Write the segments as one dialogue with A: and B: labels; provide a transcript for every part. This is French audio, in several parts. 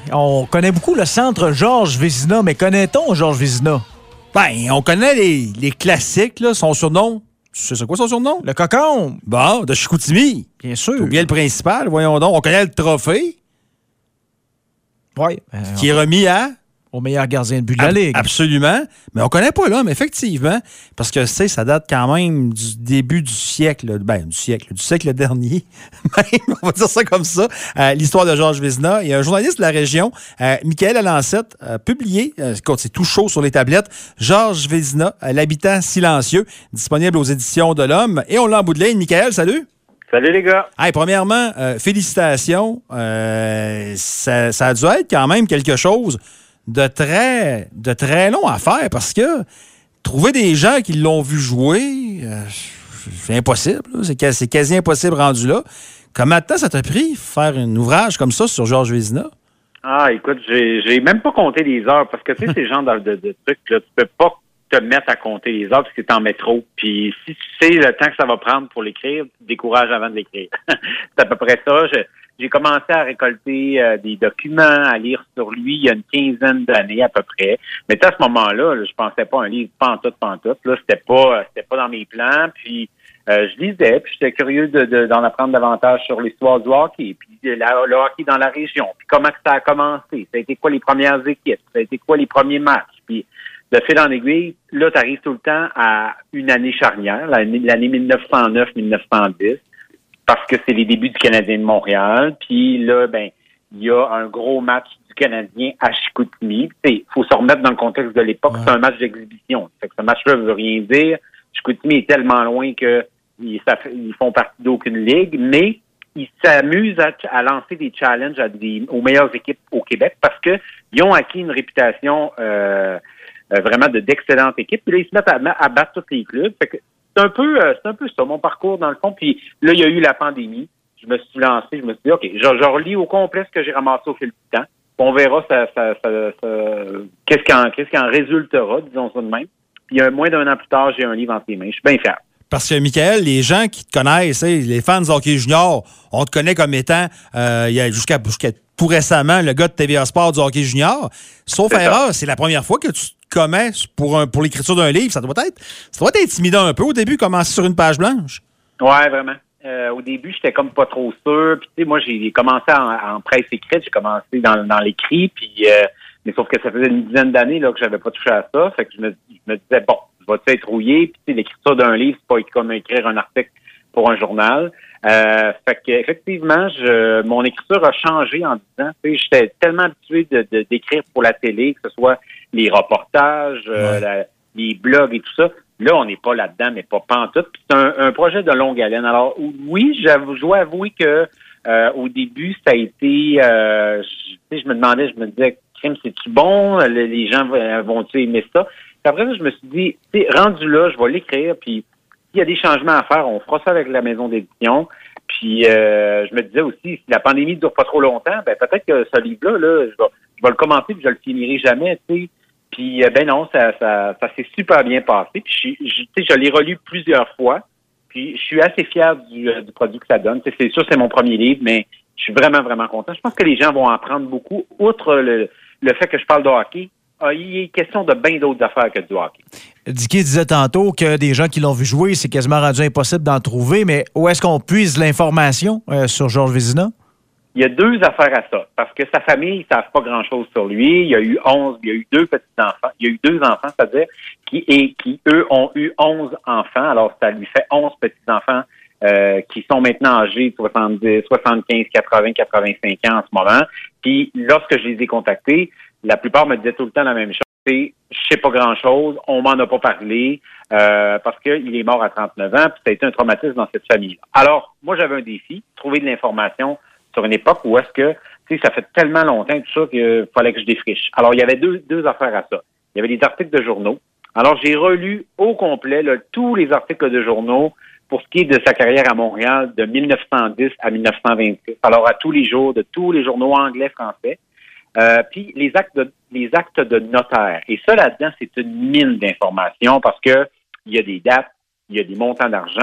A: On connaît beaucoup le centre Georges Vézina, mais connaît-on Georges Vézina?
B: Ben, on connaît les classiques, là, son surnom. Tu sais c'est quoi son surnom?
A: Le Cocon.
B: Bon, de Chicoutimi.
A: Bien sûr.
B: T'as oublié le principal, voyons donc. On connaît le trophée.
A: Oui.
B: Qui est remis à...
A: Au meilleur gardien de but de la Ligue.
B: Absolument. Mais on connaît pas l'homme, effectivement. Parce que, ça date quand même du début du siècle. Du siècle dernier. On va dire ça comme ça. L'histoire de Georges Vézina. Il y a un journaliste de la région, Michael Alancette, a publié, c'est tout chaud sur les tablettes, Georges Vézina, l'habitant silencieux, disponible aux éditions de l'Homme. Et on l'a en bout de ligne. Michael, salut.
C: Salut les gars.
B: Hey, premièrement, félicitations. Ça a dû être quand même quelque chose de très long à faire parce que trouver des gens qui l'ont vu jouer, c'est impossible. C'est quasi impossible rendu là. Combien de temps ça t'a pris faire un ouvrage comme ça sur Georges Vézina?
C: Ah, écoute, j'ai même pas compté les heures parce que tu sais, ces genres de trucs, là, tu peux pas te mettre à compter les heures parce que t'en mets trop. Puis si tu sais le temps que ça va prendre pour l'écrire, tu te décourages avant de l'écrire. C'est à peu près ça. J'ai commencé à récolter des documents, à lire sur lui il y a une quinzaine d'années à peu près. Mais à ce moment-là, je pensais pas à un livre pantoute. Là, c'était pas dans mes plans. Puis je lisais, puis j'étais curieux d'en apprendre davantage sur l'histoire du hockey, puis le hockey dans la région, puis comment que ça a commencé. Ça a été quoi les premières équipes? Ça a été quoi les premiers matchs? Puis de fil en aiguille, là, tu arrives tout le temps à une année charnière, l'année 1909-1910. Parce que c'est les débuts du Canadien de Montréal. Puis là, il y a un gros match du Canadien à Chicoutimi. Il faut se remettre dans le contexte de l'époque. Ouais. C'est un match d'exhibition. Fait que ce match-là veut rien dire. Chicoutimi est tellement loin que ils font partie d'aucune ligue, mais ils s'amusent à lancer des challenges aux meilleures équipes au Québec parce que ils ont acquis une réputation vraiment d'excellentes équipes. Puis là, ils se mettent à battre tous les clubs. Fait que c'est un peu ça, mon parcours dans le fond. Puis là, il y a eu la pandémie. Je me suis lancé, je me suis dit, OK, je relis au complet ce que j'ai ramassé au fil du temps. On verra qu'est-ce qui en résultera, disons ça de même. Puis moins d'un an plus tard, j'ai un livre entre les mains. Je suis bien fier.
B: Parce que, Michael, les gens qui te connaissent, les fans de hockey junior, on te connaît comme étant, jusqu'à tout récemment, le gars de TVA Sport du hockey junior. Sauf erreur, c'est la première fois que tu te commets pour l'écriture d'un livre. Ça doit être intimidant un peu au début, commencer sur une page blanche.
C: Ouais, vraiment. Au début, j'étais comme pas trop sûr. Puis, tu sais, moi, j'ai commencé en presse écrite. J'ai commencé dans l'écrit. Puis, mais sauf que ça faisait une dizaine d'années là que j'avais pas touché à ça. Fait que je me disais, bon, je vais être rouillé. Puis, tu sais, l'écriture d'un livre, c'est pas comme écrire un article pour un journal. Fait que effectivement, mon écriture a changé en 10 ans. Tu sais, j'étais tellement habitué d'écrire pour la télé, que ce soit les reportages, les blogs et tout ça. Là, on n'est pas là-dedans, mais pas pantoute. Puis c'est un projet de longue haleine. Alors, oui, je dois avouer que au début, ça a été... je me disais, crime, c'est-tu bon? Les gens vont-tu aimer ça? Puis après ça, je me suis dit, rendu là, je vais l'écrire, puis s'il y a des changements à faire, on fera ça avec la maison d'édition. Puis je me disais aussi, si la pandémie ne dure pas trop longtemps, peut-être que ce livre-là, je vais le commencer puis je le finirai jamais, tu sais. Puis non, ça s'est super bien passé. Puis je l'ai relu plusieurs fois. Puis je suis assez fier du produit que ça donne. T'sais, c'est sûr, c'est mon premier livre, mais je suis vraiment, vraiment content. Je pense que les gens vont en apprendre beaucoup, outre le fait que je parle de hockey. Il est question de bien d'autres affaires que du hockey.
A: Dicky disait tantôt que des gens qui l'ont vu jouer, c'est quasiment rendu impossible d'en trouver, mais où est-ce qu'on puise l'information sur Georges Vézina?
C: Il y a deux affaires à ça, parce que sa famille, ils savent pas grand-chose sur lui. Il y a eu 2 petits-enfants. Il y a eu 2 enfants, c'est-à-dire, qui, eux, ont eu 11 enfants. Alors, ça lui fait 11 petits-enfants qui sont maintenant âgés de 70, 75, 80, 85 ans en ce moment. Puis, lorsque je les ai contactés, la plupart me disaient tout le temps la même chose. C'est, je sais pas grand-chose, on m'en a pas parlé, parce qu'il est mort à 39 ans, puis ça a été un traumatisme dans cette famille. Alors, moi, j'avais un défi, trouver de l'information sur une époque où est-ce que, tu sais, ça fait tellement longtemps tout ça qu'il fallait que je défriche. Alors, il y avait deux affaires à ça. Il y avait des articles de journaux. Alors, j'ai relu au complet tous les articles de journaux pour ce qui est de sa carrière à Montréal de 1910 à 1926. Alors, à tous les jours, de tous les journaux anglais, français. Puis les actes de notaire. Et ça, là-dedans, c'est une mine d'informations parce que il y a des dates, il y a des montants d'argent,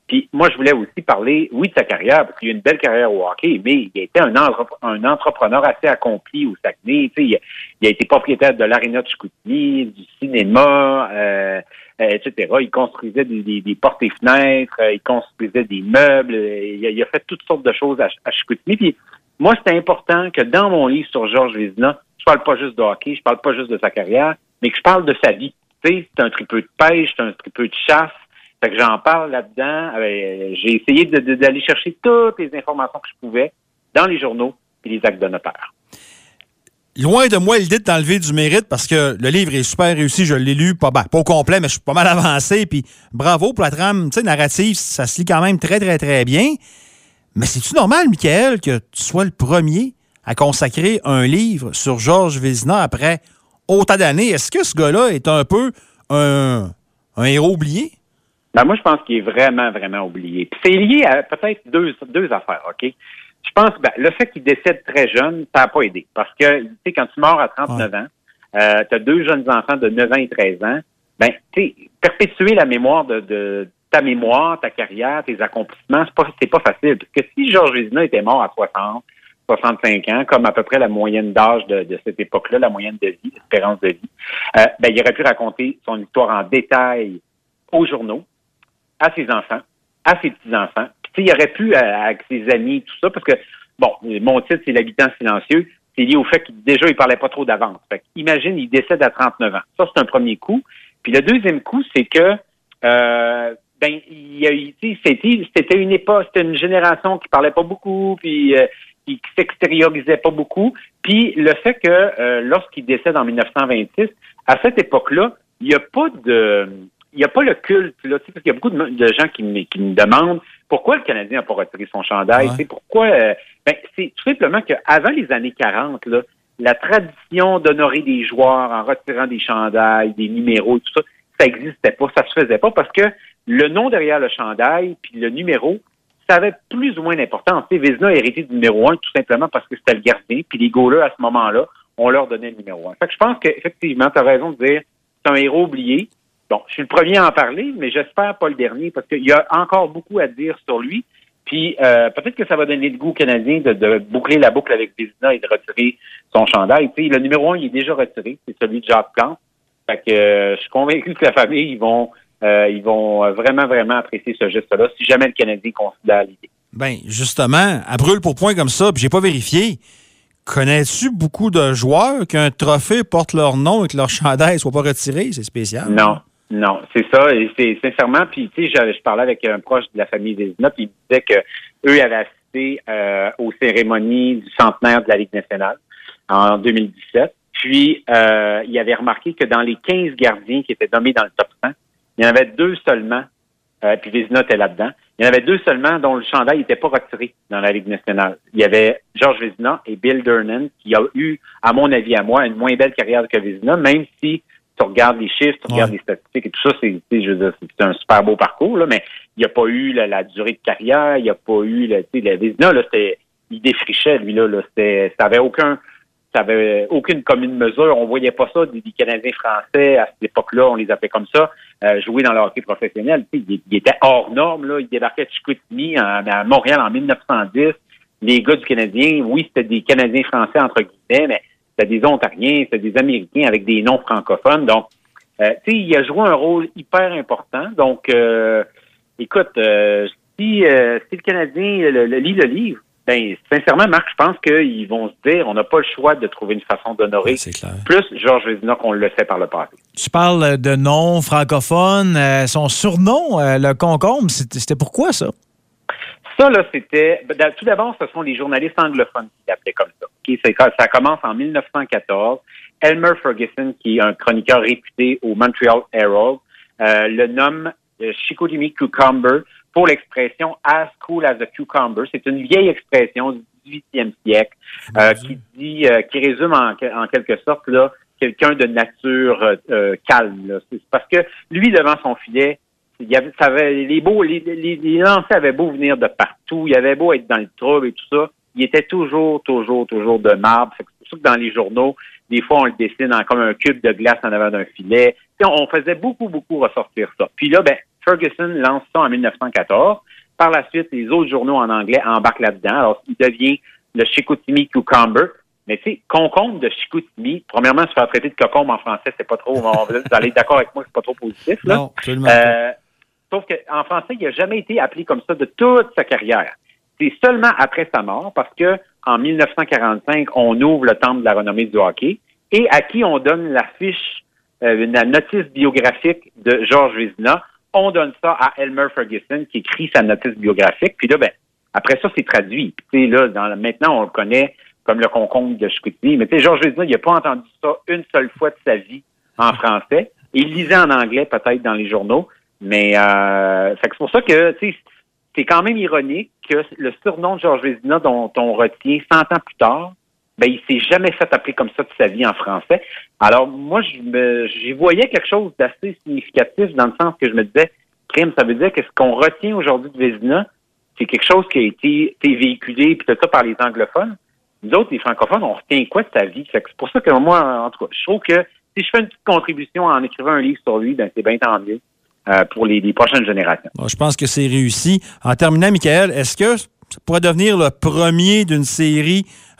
C: Puis moi, je voulais aussi parler, oui, de sa carrière, parce qu'il a une belle carrière au hockey, mais il a été un entrepreneur assez accompli au Saguenay. Tu sais, il a été propriétaire de l'Aréna de Chicoutimi, du cinéma, etc. Il construisait des portes et fenêtres, il construisait des meubles, il a fait toutes sortes de choses à Chicoutimi. Puis moi, c'était important que dans mon livre sur Georges Vézina, je parle pas juste de hockey, je parle pas juste de sa carrière, mais que je parle de sa vie. Tu sais, c'est un tripeux de pêche, c'est un tripeux de chasse. Fait que j'en parle là-dedans. J'ai essayé d'aller chercher toutes les informations que je pouvais dans les journaux et les actes de notaire.
B: Loin de moi l'idée de t'enlever du mérite parce que le livre est super réussi. Je l'ai lu, pas au complet, mais je suis pas mal avancé. Puis bravo pour la trame narrative. Ça se lit quand même très, très, très bien. Mais c'est-tu normal, Michael, que tu sois le premier à consacrer un livre sur Georges Vézina après autant d'années? Est-ce que ce gars-là est un peu un héros oublié?
C: Ben moi, je pense qu'il est vraiment, vraiment oublié. Puis c'est lié à peut-être deux affaires, OK? Je pense que le fait qu'il décède très jeune, ça n'a pas aidé. Parce que, tu sais, quand tu meurs à 39 ans, tu as deux jeunes enfants de 9 ans et 13 ans, tu sais, perpétuer la mémoire de ta mémoire, ta carrière, tes accomplissements, c'est pas facile. Parce que si Georges Vézina était mort à 60, 65 ans, comme à peu près la moyenne d'âge de cette époque-là, la moyenne de vie, l'espérance de vie, il aurait pu raconter son histoire en détail aux journaux, à ses enfants, à ses petits-enfants. Puis, il aurait pu, avec ses amis, tout ça, parce que, bon, mon titre, c'est L'habitant silencieux. C'est lié au fait qu'il parlait pas trop d'avance. Fait imagine, il décède à 39 ans. Ça, c'est un premier coup. Puis le deuxième coup, c'est que, c'était une époque, c'était une génération qui parlait pas beaucoup, puis qui s'extériorisait pas beaucoup. Puis le fait que, lorsqu'il décède en 1926, à cette époque-là, il n'y a pas le culte, là, parce qu'il y a beaucoup de gens qui me demandent pourquoi le Canadien n'a pas retiré son chandail. Ouais. Pourquoi? C'est tout simplement qu'avant les années 40, là, la tradition d'honorer des joueurs en retirant des chandails, des numéros, tout ça, ça n'existait pas, ça se faisait pas parce que le nom derrière le chandail puis le numéro, ça avait plus ou moins d'importance. Vézina a hérité du numéro 1 tout simplement parce que c'était le gardien, puis les goalers, à ce moment-là, on leur donnait le numéro 1. Fait que je pense qu'effectivement, tu as raison de dire c'est un héros oublié. Bon, je suis le premier à en parler, mais j'espère pas le dernier parce qu'il y a encore beaucoup à dire sur lui. Puis peut-être que ça va donner le goût aux Canadiens de boucler la boucle avec Vézina et de retirer son chandail. Tu sais, le numéro 1, il est déjà retiré, c'est celui de Jacques Plante. Fait que je suis convaincu que la famille, ils vont vraiment, vraiment apprécier ce geste-là si jamais le Canadien considère l'idée.
B: Bien, justement, à brûle pour point comme ça, puis j'ai pas vérifié. Connais-tu beaucoup de joueurs qu'un trophée porte leur nom et que leur chandail ne soit pas retiré? C'est spécial.
C: Non, c'est ça. Et c'est sincèrement, puis tu sais, je parlais avec un proche de la famille Vézina, puis il disait que eux avaient assisté aux cérémonies du centenaire de la Ligue nationale en 2017. Puis il avait remarqué que dans les 15 gardiens qui étaient nommés dans le top 100, il y en avait 2 seulement, puis Vézina était là-dedans, il y en avait 2 seulement dont le chandail n'était pas retiré dans la Ligue nationale. Il y avait Georges Vézina et Bill Durnan, qui a eu, à mon avis, à moi, une moins belle carrière que Vézina, même si tu regardes les chiffres, tu regardes les statistiques et tout ça, c'est un super beau parcours, là, mais il n'y a pas eu la durée de carrière, il n'y a pas eu, la Vézina, là, il défrichait, lui, là, ça avait aucune commune mesure. On voyait pas ça des Canadiens français à cette époque-là, on les appelait comme ça, jouer dans le hockey professionnel. Il était hors norme, là. Il débarquait de Chicoutimi à Montréal en 1910. Les gars du Canadien, oui, c'était des Canadiens français, entre guillemets, mais c'était des Ontariens, c'était des Américains avec des noms francophones. Donc, il a joué un rôle hyper important. Donc, écoute, si le Canadien lit le livre, ben, sincèrement, Marc, je pense qu'ils vont se dire on n'a pas le choix de trouver une façon d'honorer plus Georges Vézina qu'on le fait par le passé.
A: Tu parles de nom francophone. Son surnom, le concombre, c'était pourquoi ça?
C: Ça, là, c'était... Tout d'abord, ce sont les journalistes anglophones qui l'appelaient comme ça. Okay? Ça commence en 1914. Elmer Ferguson, qui est un chroniqueur réputé au Montreal Herald, le nomme Chicoutimi Cucumber pour l'expression « as cool as a cucumber ». C'est une vieille expression du 18e siècle qui résume en quelque sorte là quelqu'un de nature calme. Là. C'est parce que lui, devant son filet, les lancers avaient beau venir de partout, il avait beau être dans le trouble et tout ça, il était toujours de marbre. C'est pour ça que dans les journaux, des fois, on le dessine comme un cube de glace en avant d'un filet. T'sais, on faisait beaucoup ressortir ça. Puis là, Ferguson lance ça en 1914. Par la suite, les autres journaux en anglais embarquent là-dedans. Alors, il devient le Chicoutimi Cucumber. Mais tu sais, concombre de Chicoutimi, premièrement, se faire traiter de cocombe en français, c'est pas trop, vous allez être d'accord avec moi, c'est pas trop positif, là.
B: Non, absolument pas.
C: Sauf qu'en français, il n'a jamais été appelé comme ça de toute sa carrière. C'est seulement après sa mort, parce que en 1945, on ouvre le temple de la renommée du hockey, et à qui on donne la fiche, la notice biographique de Georges Vézina, on donne ça à Elmer Ferguson, qui écrit sa notice biographique, puis là, après ça, c'est traduit. Puis là, maintenant, on le connaît comme le concombre de Chicoutimi. Mais tu sais, Georges Vézina, il n'a pas entendu ça une seule fois de sa vie en français. Il lisait en anglais, peut-être, dans les journaux. Mais c'est pour ça que, tu sais, c'est quand même ironique que le surnom de Georges Vézina, dont on retient 100 ans plus tard, il s'est jamais fait appeler comme ça de sa vie en français. Alors, moi, j'y voyais quelque chose d'assez significatif dans le sens que je me disais, crime, ça veut dire que ce qu'on retient aujourd'hui de Vézina, c'est quelque chose qui a été véhiculé, puis tout ça par les anglophones. Nous autres, les francophones, on retient quoi de sa vie? C'est pour ça que moi, en tout cas, je trouve que si je fais une petite contribution en écrivant un livre sur lui, c'est bien tant mieux pour les prochaines générations.
B: Bon, je pense que c'est réussi. En terminant, Michael, est-ce que ça pourrait devenir le premier d'une série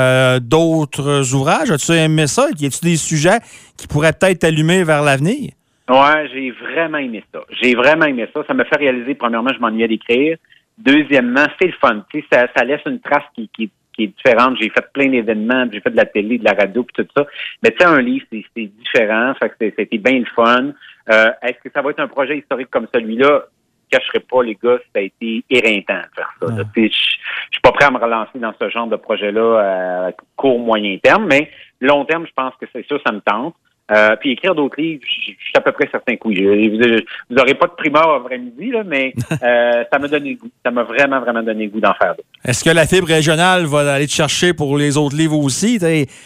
B: d'autres ouvrages? As-tu aimé ça? Y a-t-il des sujets qui pourraient peut-être t'allumer vers l'avenir?
C: Ouais, j'ai vraiment aimé ça. Ça me fait réaliser, premièrement, je m'ennuyais d'écrire. Deuxièmement, c'est le fun. Tu sais, ça laisse une trace qui est différente. J'ai fait plein d'événements, j'ai fait de la télé, de la radio, puis tout ça. Mais tu sais, un livre, c'est différent. Ça fait que c'était bien le fun. Est-ce que ça va être un projet historique comme celui-là? Je ne cacherai pas, les gars, ça a été éreintant de faire ça. Je suis pas prêt à me relancer dans ce genre de projet-là à court, moyen terme, mais long terme, je pense que c'est sûr, ça me tente. Puis écrire d'autres livres, je suis à peu près certain que oui. Vous n'aurez pas de primeur après-midi, là, mais ça m'a donné le goût. Ça m'a vraiment, vraiment donné le goût d'en faire d'autres.
B: Est-ce que la fibre régionale va aller te chercher pour les autres livres aussi?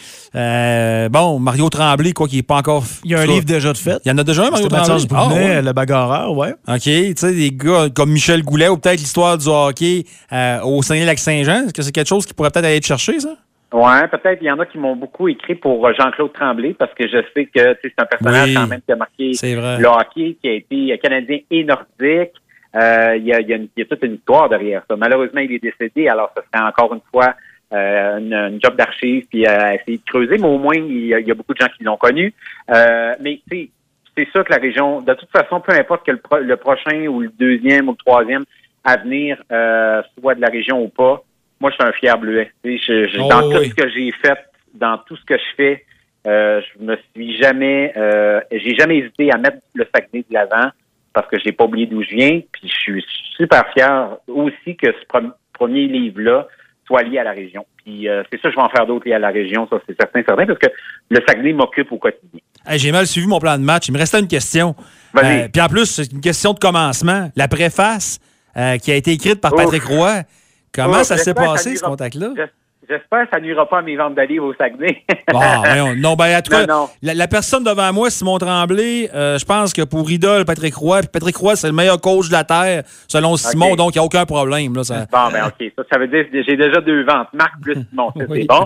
B: Mario Tremblay, quoi, qui n'est pas encore...
A: Il y a un livre déjà de fait.
B: Il y en a déjà un, Mario Tremblay?
A: Mathias Brunet, Le Bagarreur, ouais.
B: OK. Tu sais, des gars comme Michel Goulet ou peut-être l'histoire du hockey au Saguenay-Lac-Saint-Jean, est-ce que c'est quelque chose qui pourrait peut-être aller te chercher, ça?
C: Ouais, peut-être. Il y en a qui m'ont beaucoup écrit pour Jean-Claude Tremblay parce que je sais que c'est un personnage quand même qui a marqué le hockey, qui a été canadien et nordique. Il y a toute une histoire derrière ça. Malheureusement, il est décédé, alors ce serait encore une fois une job d'archive puis à essayer de creuser, mais au moins, il y a beaucoup de gens qui l'ont connu. Mais c'est sûr que la région, de toute façon, peu importe que le prochain ou le deuxième ou le troisième à venir soit de la région ou pas, moi, je suis un fier bleuet. Dans tout ce que j'ai fait, dans tout ce que je fais, je me suis jamais... j'ai jamais hésité à mettre le Saguenay de l'avant parce que j'ai pas oublié d'où je viens. Puis je suis super fier aussi que ce premier livre-là soit lié à la région. Puis c'est ça, je vais en faire d'autres liés à la région, ça c'est certain, parce que le Saguenay m'occupe au quotidien.
B: Hey, j'ai mal suivi mon plan de match. Il me restait une question. Puis en plus, c'est une question de commencement. La préface qui a été écrite par Patrick Roy. Comment ça s'est passé, ce contact-là?
C: J'espère que ça nuira pas à mes ventes de livres au Saguenay.
B: En tout cas, la personne devant moi, Simon Tremblay, je pense que pour idole, Patrick Roy, puis Patrick Roy, c'est le meilleur coach de la Terre, selon Simon, donc il n'y a aucun problème. Là, ça...
C: Bon, OK. Ça veut dire que j'ai déjà 2 ventes. Marc plus Simon, c'est bon.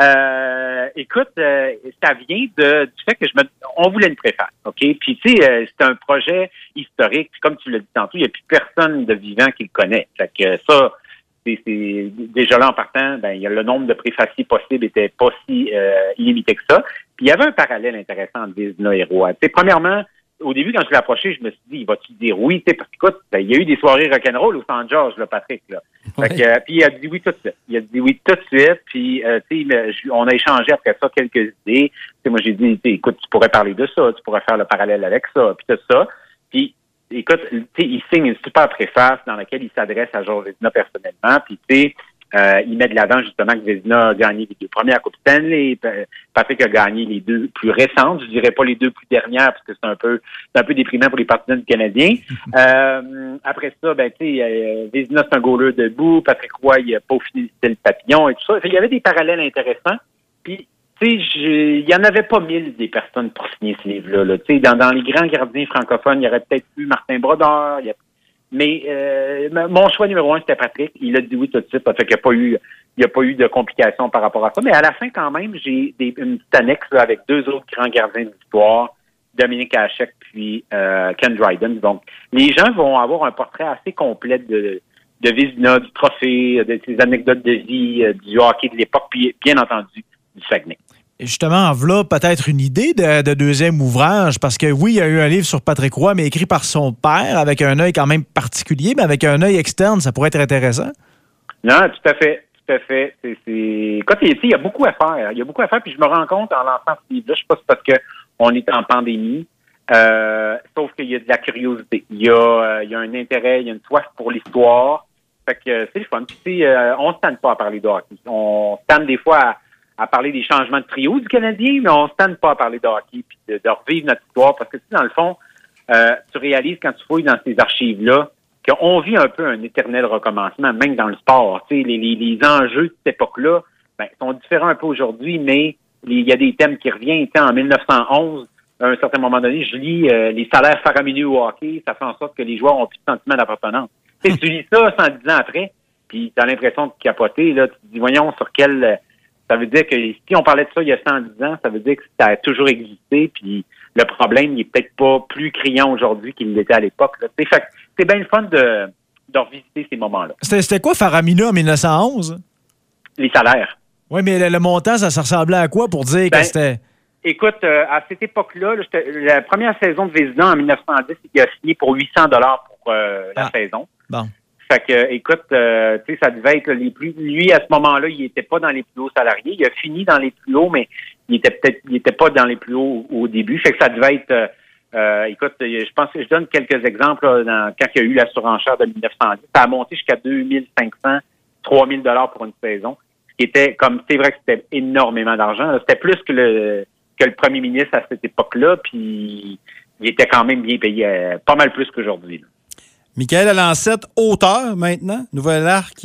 C: Écoute, ça vient du fait que on voulait une préface, OK? Puis, tu sais, c'est un projet historique. Puis, comme tu l'as dit tantôt, il n'y a plus personne de vivant qui le connaît. Fait que ça... C'est déjà là en partant, il y a le nombre de préfaciers possibles était pas si illimité que ça. Puis il y avait un parallèle intéressant entre Vézina et Roy. Premièrement, au début, quand je l'ai approché, je me suis dit, vas-tu dire oui? Parce qu'écoute, il y a eu des soirées rock'n'roll au San George, là, Patrick. Là. Fait que, puis il a dit oui tout de suite. Puis on a échangé après ça quelques idées. Moi, j'ai dit, écoute, tu pourrais parler de ça, tu pourrais faire le parallèle avec ça, puis tout ça. Puis écoute, il signe une super préface dans laquelle il s'adresse à Georges Vézina personnellement, puis il met de l'avant justement que Vézina a gagné les 2 premières Coupes Stanley, Patrick a gagné les 2 plus récentes, je dirais pas les 2 plus dernières parce que c'est un peu déprimant pour les partisans du Canadien. Après ça, Vézina c'est un goaler debout, Patrick Roy il a peaufiné le style papillon et tout ça. Il y avait des parallèles intéressants, puis il n'y en avait pas 1000 des personnes pour signer ce livre-là. Là. Dans les grands gardiens francophones, il y aurait peut-être eu Martin Brodeur. Mais mon choix numéro 1, c'était Patrick. Il a dit oui tout de suite. Ça fait qu'il n'y a pas eu de complications par rapport à ça. Mais à la fin, quand même, j'ai une petite annexe là, avec 2 autres grands gardiens de l'histoire. Dominique Hasek puis Ken Dryden. Donc, les gens vont avoir un portrait assez complet de Vézina, du trophée, de ses anecdotes de vie, du hockey de l'époque, puis bien entendu, du Saguenay.
A: Justement, voilà peut-être une idée de deuxième ouvrage, parce que oui, il y a eu un livre sur Patrick Roy, mais écrit par son père, avec un œil quand même particulier, mais avec un œil externe, ça pourrait être intéressant.
C: Non, tout à fait. Écoute, il y a beaucoup à faire. Il y a beaucoup à faire, puis je me rends compte en lançant ce livre-là, je sais pas si c'est parce qu'on est en pandémie, sauf qu'il y a de la curiosité. Il y a un intérêt, il y a une soif pour l'histoire. Fait que c'est le fun. Puis, on se tente pas à parler de hockey. On se tente des fois à parler des changements de trio du Canadien, mais on se tente pas à parler de hockey puis de revivre notre histoire. Parce que dans le fond, tu réalises quand tu fouilles dans ces archives-là qu'on vit un peu un éternel recommencement, même dans le sport. Tu sais, les enjeux de cette époque-là sont différents un peu aujourd'hui, mais il y a des thèmes qui reviennent. Tu sais, en 1911, à un certain moment donné, je lis les salaires faramineux au hockey, ça fait en sorte que les joueurs ont plus de sentiment d'appartenance. Tu sais, tu lis ça 110 ans après, puis tu as l'impression de capoter. Là, tu te dis, voyons, sur quel... Ça veut dire que si on parlait de ça il y a 110 ans, ça veut dire que ça a toujours existé, puis le problème n'est peut-être pas plus criant aujourd'hui qu'il l'était à l'époque. Là. Fait que c'est bien le fun de revisiter ces moments-là.
A: C'était quoi Faramina en 1911?
C: Les salaires.
A: Oui, mais le montant, ça ressemblait à quoi pour dire que c'était...
C: Écoute, à cette époque-là, la première saison de Vézina en 1910, il a signé pour $800 pour la saison. Bon. Fait que, écoute, tu sais, ça devait être les plus... Lui, à ce moment-là, il était pas dans les plus hauts salariés. Il a fini dans les plus hauts, mais il était pas dans les plus hauts au début. Fait que ça devait être... écoute, je pense que je donne quelques exemples là, quand il y a eu la surenchère de 1910. Ça a monté jusqu'à 2500, 3000 $ pour une saison. Ce qui était comme... C'est vrai que c'était énormément d'argent. C'était plus que le premier ministre à cette époque-là, puis il était quand même bien payé, pas mal plus qu'aujourd'hui, là.
B: Michaël Alancette, auteur maintenant, nouvel arc.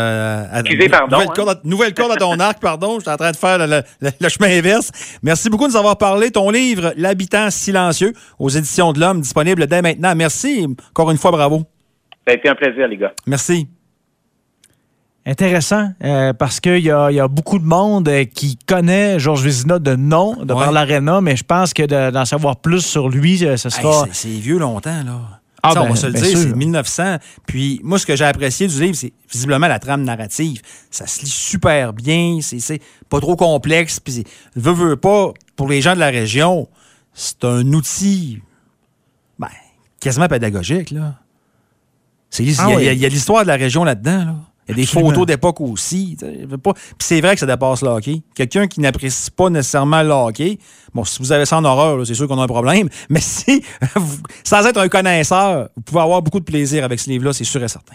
B: Nouvelle corde à ton arc, pardon. Je suis en train de faire le chemin inverse. Merci beaucoup de nous avoir parlé. Ton livre, L'habitant silencieux, aux éditions de l'Homme, disponible dès maintenant. Merci. Encore une fois, bravo.
C: Ça a été un plaisir, les gars.
B: Merci.
A: Intéressant, parce qu'il y a beaucoup de monde qui connaît Georges Vézina de nom, par l'aréna, mais je pense que d'en savoir plus sur lui, ce sera...
B: C'est vieux longtemps, là.
A: Ah,
B: on va se le dire,
A: sûr.
B: c'est 1900. Puis moi, ce que j'ai apprécié du livre, c'est visiblement la trame narrative. Ça se lit super bien, c'est pas trop complexe. Puis veut pas, pour les gens de la région, c'est un outil quasiment pédagogique, là. Il y a l'histoire de la région là-dedans, là. Il y a des photos d'époque aussi. Puis c'est vrai que ça dépasse le hockey. Quelqu'un qui n'apprécie pas nécessairement le hockey, bon, si vous avez ça en horreur, là, c'est sûr qu'on a un problème. Mais si, sans être un connaisseur, vous pouvez avoir beaucoup de plaisir avec ce livre-là, c'est sûr et certain.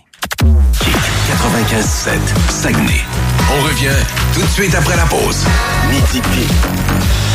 D: 95.7 Saguenay. On revient tout de suite après la pause. Midi Pique.